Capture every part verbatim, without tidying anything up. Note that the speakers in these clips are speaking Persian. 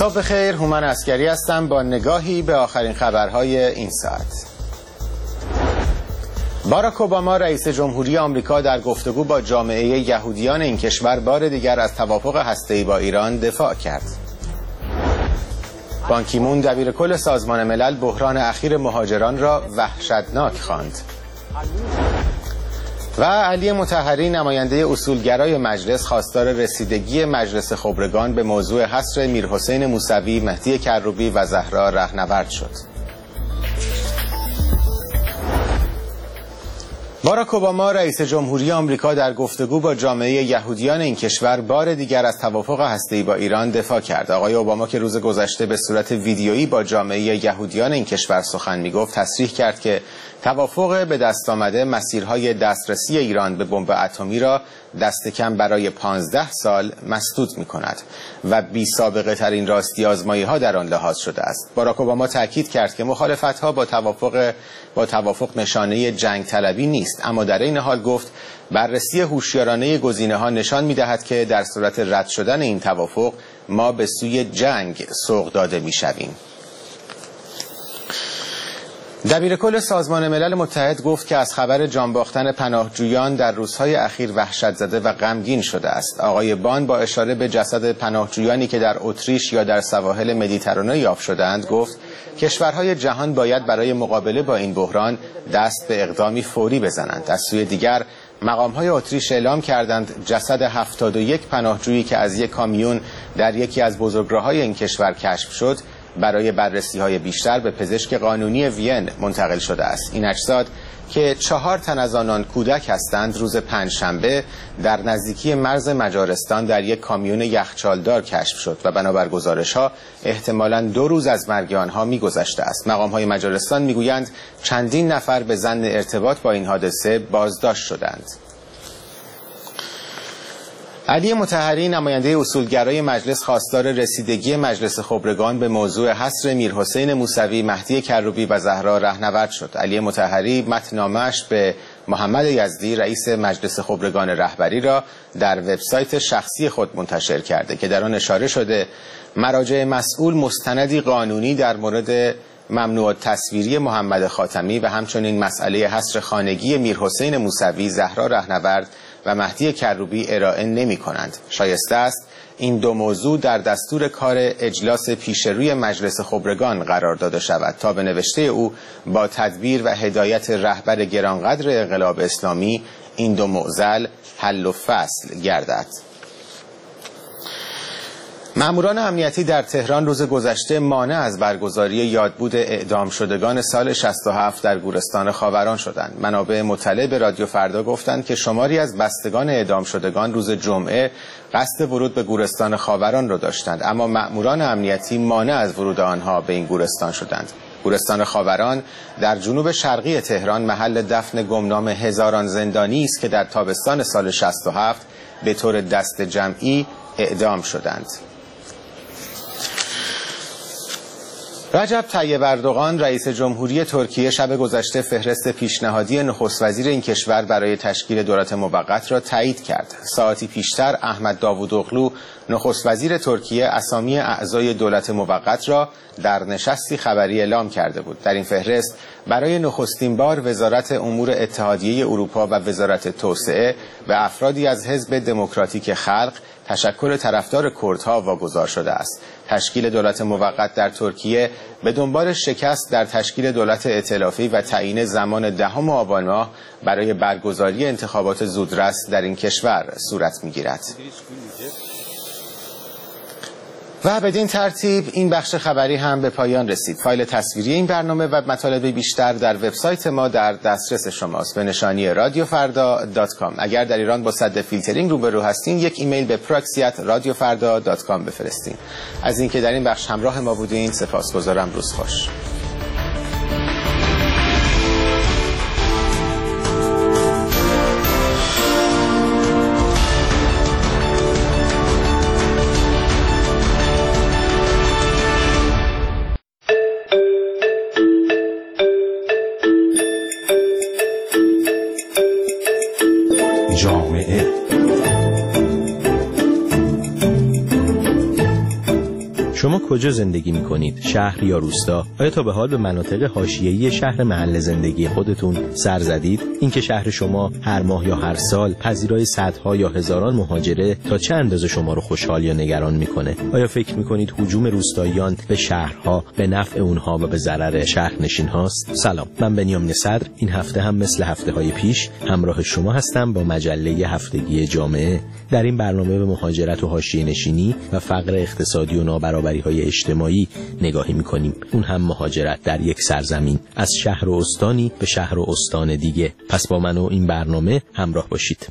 صبح بخیر، هومن عسکری هستم با نگاهی به آخرین خبرهای این ساعت. باراک اوباما رئیس جمهوری آمریکا در گفتگو با جامعه یهودیان این کشور بار دیگر از توافق هسته‌ای با ایران دفاع کرد. بان کی مون دبیر کل سازمان ملل بحران اخیر مهاجران را وحشتناک خواند. و علی مطهری نماینده اصولگرای مجلس خواستار رسیدگی مجلس خبرگان به موضوع حصر میرحسین موسوی، مهدی کروبی و زهرا رهنورد شد. باراک اوباما رئیس جمهوری آمریکا در گفتگو با جامعه یهودیان این کشور بار دیگر از توافق هسته‌ای با ایران دفاع کرد. آقای اوباما که روز گذشته به صورت ویدیویی با جامعه یهودیان این کشور سخن می‌گفت، تصریح کرد که توافق به دست آمده مسیرهای دسترسی ایران به بمب اتمی را دست کم برای پانزده سال مسدود می‌کند و بی سابقه ترین راستی آزمایی ها در آن لحاظ شده است. باراک اوباما تاکید کرد که مخالفت‌ها با توافق با توافق نشانه جنگ طلبی نیست، اما در این حال گفت بررسی هوشیارانه گزینه‌ها نشان می‌دهد که در صورت رد شدن این توافق ما به سوی جنگ سوق داده می‌شویم. دبیر کل سازمان ملل متحد گفت که از خبر جان باختن پناهجویان در روزهای اخیر وحشت زده و غمگین شده است. آقای بان با اشاره به جسد پناهجویانی که در اتریش یا در سواحل مدیترانه یافت شدند گفت کشورهای جهان باید برای مقابله با این بحران دست به اقدامی فوری بزنند. از سوی دیگر مقام‌های اتریش اعلام کردند جسد هفتاد و یک پناهجویی که از یک کامیون در یکی از بزرگراه‌های این کشور کشف شد برای بررسی‌های بیشتر به پزشک قانونی وین منتقل شده است. این اجساد که چهار تن از آنان کودک هستند روز پنجشنبه در نزدیکی مرز مجارستان در یک کامیون یخچالدار کشف شد و بنابر گزارش‌ها احتمالاً دو روز از مرگ آنها می‌گذشته است. مقام‌های مجارستان می‌گویند چندین نفر به ظن ارتباط با این حادثه بازداشت شدند. علی مطهری نماینده اصولگرای مجلس خواستار رسیدگی مجلس خبرگان به موضوع حصر میرحسین موسوی، مهدی کروبی و زهرا رهنورد شد. علی مطهری متن‌نامه‌اش به محمد یزدی رئیس مجلس خبرگان رهبری را در وبسایت شخصی خود منتشر کرده که در آن اشاره شده مراجع مسئول مستندی قانونی در مورد ممنوع تصویری محمد خاتمی و همچنین مسئله حصر خانگی میرحسین موسوی، زهرا رهنورد و مهدی کروبی ارائه نمی کنند. شایسته است این دو موضوع در دستور کار اجلاس پیشروی مجلس خبرگان قرار داده شود تا به نوشته او با تدبیر و هدایت رهبر گرانقدر انقلاب اسلامی این دو معضل حل و فصل گردد. ماموران امنیتی در تهران روز گذشته مانع از برگزاری یادبود اعدام شدگان سال شصت و هفت در گورستان خاوران شدند. منابع مطلع به رادیو فردا گفتند که شماری از بستگان اعدام شدگان روز جمعه قصد ورود به گورستان خاوران را داشتند، اما ماموران امنیتی مانع از ورود آنها به این گورستان شدند. گورستان خاوران در جنوب شرقی تهران محل دفن گمنام هزاران زندانی است که در تابستان سال شصت و هفت به طور دست جمعی اعدام شدند. رجب طیب اردوغان رئیس جمهوری ترکیه شب گذشته فهرست پیشنهادی نخست وزیر این کشور برای تشکیل دولت موقت را تایید کرد. ساعتی پیشتر احمد داوودوغلو نخست وزیر ترکیه اسامی اعضای دولت موقت را در نشستی خبری اعلام کرده بود. در این فهرست برای نخستین بار وزارت امور اتحادیه اروپا و وزارت توسعه به افرادی از حزب دموکراتیک خلق تشکل طرفدار کردها واگذار شده است. تشکیل دولت موقت در ترکیه به دنبال شکست در تشکیل دولت ائتلافی و تعیین زمان دهم آبان ماه برای برگزاری انتخابات زودرس در این کشور صورت می‌گیرد. و بدین ترتیب این بخش خبری هم به پایان رسید. فایل تصویری این برنامه و مطالب بیشتر در وبسایت ما در دسترس شماست به نشانی رادیو فردا دات کام. اگر در ایران با سد فیلترینگ روبرو هستین یک ایمیل به پراکسی ات رادیو فردا دات کام بفرستین. از اینکه در این بخش همراه ما بودین سپاسگزارم. روز خوش. جامعه شما کجا زندگی می‌کنید؟ شهر یا روستا؟ آیا تا به حال به مناطق حاشیه‌ای شهر محل زندگی خودتون سر زدید؟ اینکه شهر شما هر ماه یا هر سال پذیرای صدها یا هزاران مهاجره تا چه اندازه شما رو خوشحال یا نگران می‌کنه؟ آیا فکر می‌کنید هجوم روستاییان به شهرها به نفع اونها و به ضرر شهرنشین هاست؟ سلام، من بنیامین صدر این هفته هم مثل هفته‌های پیش همراه شما هستم با مجله هفتگی جامعه. در این برنامه به مهاجرت و حاشیه‌نشینی و فقر اقتصادی و نابرابری‌های اجتماعی نگاهی می‌کنیم. اون هم مهاجرت در یک سرزمین از شهر و استانی به شهر و استان دیگه. پس با من و این برنامه همراه باشید.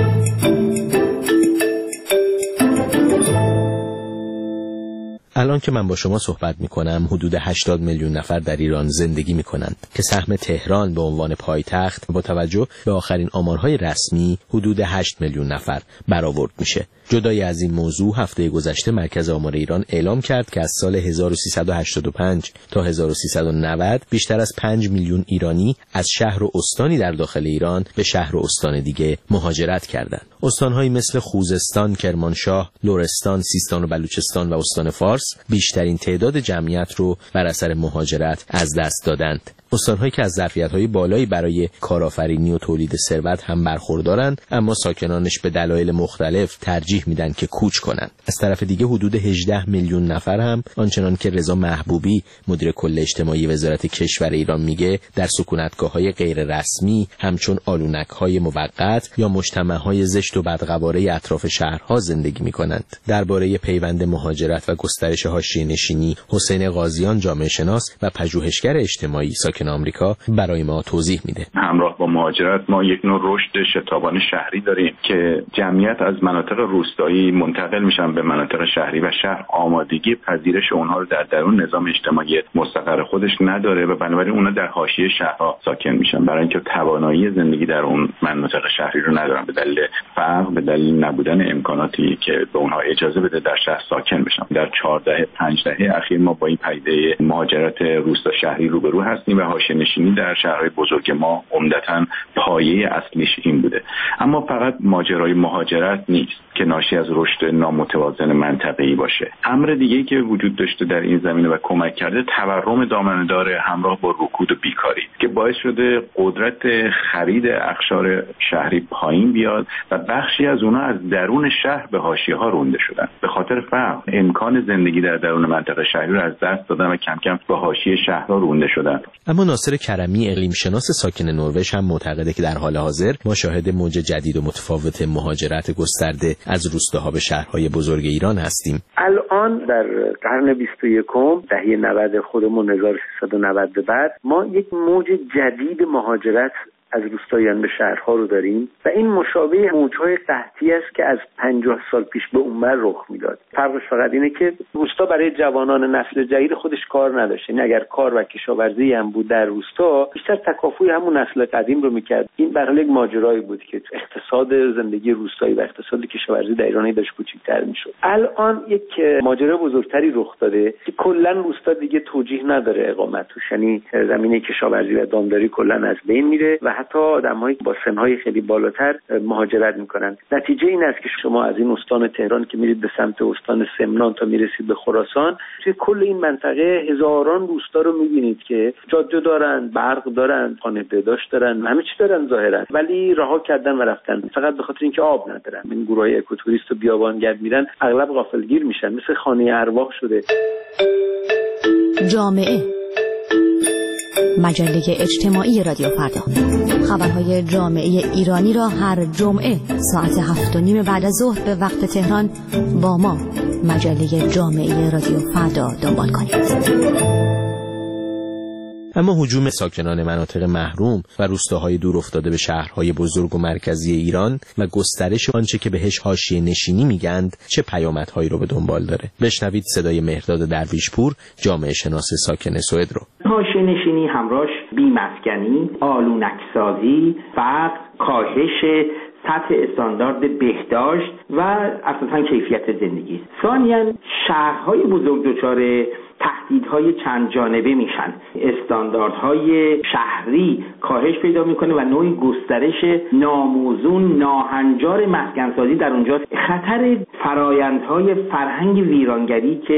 الان که من با شما صحبت میکنم حدود هشتاد میلیون نفر در ایران زندگی میکنند که سهم تهران به عنوان پایتخت با توجه به آخرین آمارهای رسمی حدود هشت میلیون نفر برآورد میشه. جدای از این موضوع هفته گذشته مرکز آمار ایران اعلام کرد که از سال هزار و سیصد و هشتاد و پنج تا هزار و سیصد و نود بیشتر از پنج میلیون ایرانی از شهر و استانی در داخل ایران به شهر و استان دیگه مهاجرت کردند. استان‌هایی مثل خوزستان، کرمانشاه، لرستان، سیستان و بلوچستان و استان فارس بیشترین تعداد جمعیت رو بر اثر مهاجرت از دست دادند. استان‌هایی که از ظرفیت‌های بالایی برای کارآفرینی و تولید ثروت هم برخوردارند، اما ساکنانش به دلایل مختلف ترجیح میدن که کوچ کنند. از طرف دیگه حدود هجده میلیون نفر هم آنچنان که رضا محبوبی مدیر کل اجتماعی وزارت کشور ایران میگه در سکونتگاه‌های غیر رسمی همچون آلونک‌های موقت یا مجتمع‌های زشت و بدقواره اطراف شهرها زندگی می‌کنند. درباره پیوند مهاجرت و گسترش حاشیه‌نشینی حسین قاضیان جامعه شناس و پژوهشگر اجتماعی ساکن آمریکا برای ما توضیح میده. همراه با مهاجرت ما یک نوع رشد شتابان شهری داریم که جمعیت از مناطق روستایی منتقل میشن به مناطق شهری و شهر آمادگی پذیرش اونها رو در درون نظام اجتماعی مستقر خودش نداره و بنابراین اونها در حاشیه شهرها ساکن میشن برای اینکه توانایی زندگی در اون مناطق شهری رو ندارن به دلیل فقر، به دلیل نبودن امکاناتی که به اونها اجازه بده در شهر ساکن بشن. در چهارده پنج دهه اخیر ما با این پدیده مهاجرت روستا شهری روبرو هستیم و حاشیه‌نشینی در شهرهای بزرگ ما عمدتاً پایه اصلیش این بوده. اما فقط ماجرای مهاجرت نیست که ناشی از رشد نامتوازن منطقه‌ای باشه. امر دیگه‌ای که وجود داشته در این زمینه و کمک کرده تورم دامنه‌دار همراه با رکود و بیکاری که باعث شده قدرت خرید اقشار شهری پایین بیاد و بخشی از اونها از درون شهر به حاشیه‌ها رونده شدن. به خاطر فقر امکان زندگی در درون منطقه شهری رو از دست دادن و کم کم به حاشیه شهرها رونده شدن. اما ناصر کرمی اقلیم شناس ساکن نروژ هم معتقده که در حال حاضر ما شاهد موج جدید و متفاوت مهاجرت گسترده از روستاها به شهرهای بزرگ ایران هستیم. الان در قرن بیست و یکم دهه نود خودمون هزار و سیصد و نود به بعد ما یک موج جدید مهاجرت از روستاییان به شهرها رو داریم و این مشابه موج‌های قحطی است که از پنجاه سال پیش به اونور رخ میداد. فرقش فقط اینه که روستا برای جوانان نسل جدید خودش کار نداشت. یعنی اگر کار و کشاورزی هم بود در روستا بیشتر تکافوی همون نسل قدیم رو میکرد. این به حال یک ماجرایی بود که اقتصاد زندگی روستایی و اقتصاد کشاورزی در ایران داشت کوچیک‌تر میشد. الان یک ماجرا بزرگتری رخ داده که کلا روستا دیگه توجیه نداره اقامت توش. یعنی زمینه کشاورزی و دامداری کلا از بین میره و حتی آدم‌هایی با سن‌های خیلی بالاتر مهاجرت می‌کنن. نتیجه این است که شما از این استان تهران که میرید به سمت استان سمنان تا میرسید به خراسان، توی کل این منطقه هزاران روستا رو می‌بینید که جاده دارن، برق دارن، خانه بهداشت دارن، همه چی دارن ظاهرا، ولی رها کردن و رفتن فقط به خاطر اینکه آب ندارن. این گروهای اکوتوریست و بیابانگرد میرن، اغلب غافلگیر میشن، مثل خانه ارواح شده. جامعه مجله اجتماعی رادیو فردا، خبرهای جامعه ایرانی را هر جمعه ساعت هفت و نیم بعد از ظهر به وقت تهران با ما مجله جامعه رادیو فردا دنبال کنید. اما هجوم ساکنان مناطق محروم و روستاهای دور افتاده به شهرهای بزرگ و مرکزی ایران و گسترش آنچه که بهش حاشیه نشینی میگند چه پیامدهایی رو به دنبال داره؟ بشنوید صدای مهرداد درویشپور، جامعه شناس ساکن سوئد رو. حاشیه نشینی همراهش بی‌مسکنی، آلونک‌سازی، فقر، کاهش سطح استاندارد بهداشت و اساساً کیفیت زندگی. ثانیاً شهرهای بزرگ دچار تهدیدهای چند جانبه میشن. استانداردهای شهری کاهش پیدا میکنه و نوعی گسترش ناموزون، ناهنجار مسکنسازی در اونجاست. خطر فرایندهای فرهنگ ویرانگری که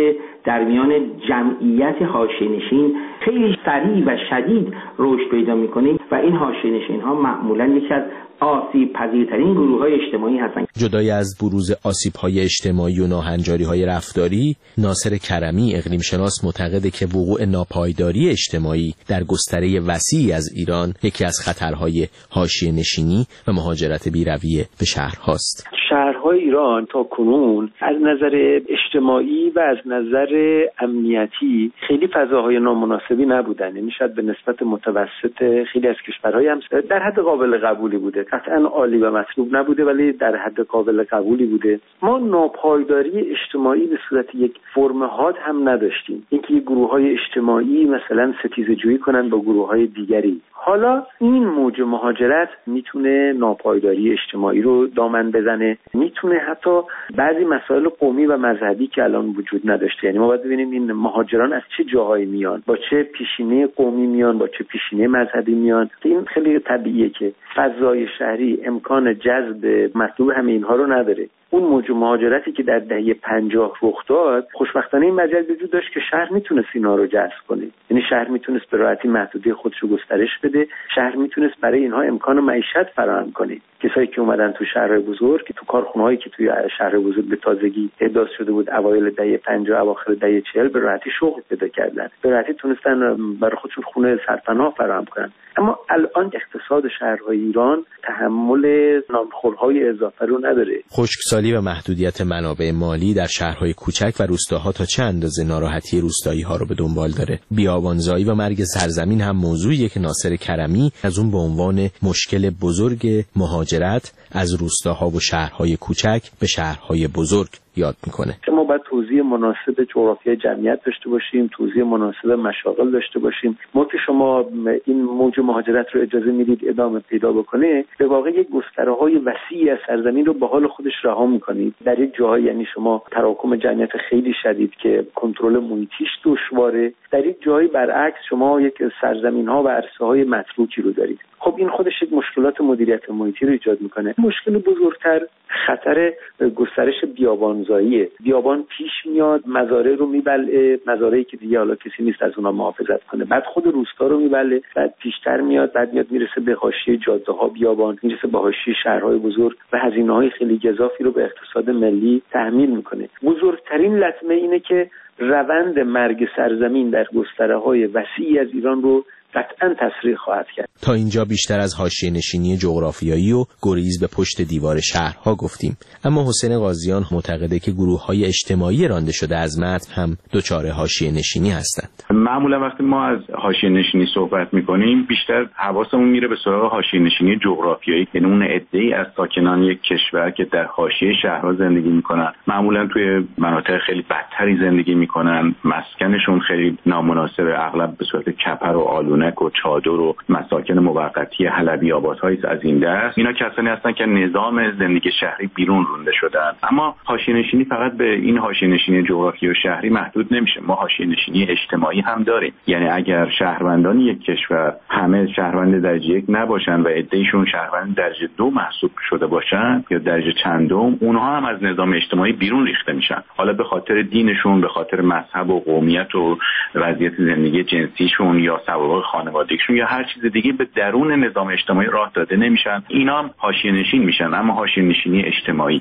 در میان جمعیت حاشیه‌نشین خیلی سریع و شدید رشد پیدا میکنه و این حاشیه‌نشین ها معمولا یکی از آسیب پذیرترین گروه های اجتماعی هستند. جدای از بروز آسیب های اجتماعی و ناهنجاری های رفتاری، ناصر کرمی اقلیم شناس معتقده که وقوع ناپایداری اجتماعی در گستره وسیعی از ایران یکی از خطرهای حاشیه‌نشینی و مهاجرت بی‌رویه به شهرهاست. شهرهای ایران تا کنون از نظر اجتماعی و از نظر امنیتی خیلی فضاهای نامناسبی نبودن، یعنی شاید به نسبت متوسط خیلی از کشورهای هم در حد قابل قبولی بوده. قطعا عالی و مطلوب نبوده ولی در حد قابل قبولی بوده. ما ناپایداری اجتماعی به صورت یک فرم حاد هم نداشتیم، اینکه گروه‌های اجتماعی مثلا ستیزه‌جویی کنن با گروه‌های دیگری. حالا این موج مهاجرت میتونه ناپایداری اجتماعی رو دامن بزنه، میتونه حتی بعضی مسائل قومی و مذهبی که الان وجود نداشته، یعنی ما باید ببینیم این مهاجران از چه جاهایی میان، با چه پیشینه قومی میان، با چه پیشینه مذهبی میان، که این خیلی طبیعیه که فضای شهری امکان جذب مطلوب همه اینها رو نداره. اون موج مهاجرتی که در دهه پنجاه رخ داد، خوشبختانه این مجال وجود داشت که شهر میتونست اینا رو جذب کنه، یعنی شهر میتونست به راحتی محدودیت خودش رو گسترش بده، شهر میتونست برای اینها امکان معیشت فراهم کنه. کسایی که اومدن تو شهرهای بزرگ، که تو کارخونه‌هایی که توی شهر بزرگ به تازگی احداث شده بود اوایل دهه پنجاه اواخر دهه چهل، به راحتی شغل پیدا کردن، به راحتی تونستن برای خودشون خونه سرپناه فراهم کنن. اما الان اقتصاد شهرهای ایران تحمل نامخورهای اضافه رو نداره. خشکسالی و محدودیت منابع مالی در شهرهای کوچک و روستاها تا چه اندازه ناراحتی روستایی ها رو به دنبال داره. بیابانزایی و مرگ سرزمین هم موضوعیه که ناصر کرمی از اون به عنوان مشکل بزرگ مهاجرت از روستاها و شهرهای کوچک به شهرهای بزرگ یاد میکنه. ما باید توضیح مناسب جغرافیای جمعیت داشته باشیم، توضیح مناسب مشاغل داشته باشیم. ما که شما این موج مهاجرت رو اجازه میدید ادامه پیدا بکنه، به واقع یک گستره‌های وسیعی از سرزمین رو به حال خودش رها میکنید. در یک جاهایی یعنی شما تراکم جمعیت خیلی شدید که کنترل محیطیش دشواره، در یک جایی برعکس شما یک سرزمین‌ها و عرصه‌های متروکی رو دارید. خب این خودش یک مشکلات مدیریت محیطی رو ایجاد میکنه. مشکل بزرگتر خطر گسترش بیابانزاییه. بیابان پیش میاد، مزارع رو میبلعه، مزارعی که دیگه حالا کسی نیست از اونها محافظت کنه، بعد خود روستا رو میبلعه، بعد پیشتر میاد، بعد میاد میرسه به حاشیه جاده‌ها بیابان، میرسه به حاشیه شهرهای بزرگ و هزینه‌های خیلی گزافی رو به اقتصاد ملی تحمیل میکنه. بزرگترین لطمه اینه که روند مرگ سرزمین در گستره‌های وسیعی از ایران رو قطعاً تسریع خواهد کرد. تا اینجا بیشتر از حاشیه‌نشینی جغرافیایی و گریز به پشت دیوار شهرها گفتیم، اما حسین قاضیان معتقده که گروه‌های اجتماعی رانده شده از متن هم دچار حاشیه‌نشینی هستند. معمولا وقتی ما از حاشیه‌نشینی صحبت می‌کنیم بیشتر حواسمون میره به سراغ حاشیه‌نشینی جغرافیایی، یعنی اون عده‌ای از ساکنان یک کشور که در حاشیه شهرها زندگی می‌کنن، معمولا توی مناطق خیلی بدتری زندگی می‌کنن، مسکنشون خیلی نامناسبه، اغلب به صورت کپر و آلونه و چادر و مساکن موقتی حلبی آبادهای از این دست. اینا کسانی هستن که نظام زندگی شهری بیرون رونده شدن. اما حاشیه‌نشینی فقط به این حاشیه‌نشینی جغرافیایی و شهری محدود نمیشه. ما حاشیه‌نشینی اجتماعی هم داریم. یعنی اگر شهروندان یک کشور همه شهروند درجه یک نباشن و عده‌ایشون شهروند درجه دو محسوب شده باشن یا درجه چندم، اونها هم از نظام اجتماعی بیرون ریخته میشن. حالا به خاطر دینشون، به خاطر مذهب و قومیت و وضعیت زندگی جنسیشون یا سوابق خانوادگیشون یا هر چیز دیگه به درون نظام اجتماعی راه داده نمیشن. اینا هم حاشیه‌نشین میشن، اما حاشیه‌نشینی اجتماعی.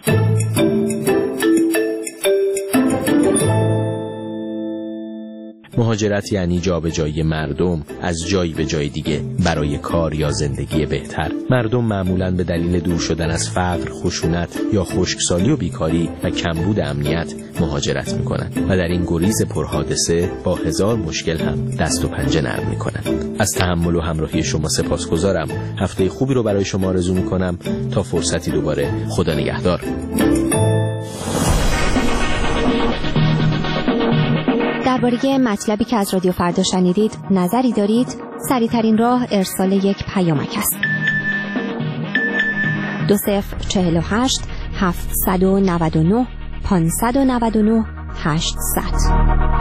مهاجرت یعنی جابجایی مردم از جایی به جای دیگه برای کار یا زندگی بهتر. مردم معمولاً به دلیل دور شدن از فقر، خشونت یا خشکسالی و بیکاری و کمبود امنیت مهاجرت میکنن و در این گریز پرحادثه با هزار مشکل هم دست و پنجه نرم میکنن. از تحمل و همراهی شما سپاسگزارم. هفته خوبی رو برای شما آرزو میکنم. تا فرصتی دوباره، خدا نگهدار. درباره مطلبی که از رادیو فردا شنیدید نظری دارید؟ سریع‌ترین راه ارسال یک پیامک است. دو صفر چهل و هشت هفتصد و نود و نه پانصد و نود و نه هشتصد.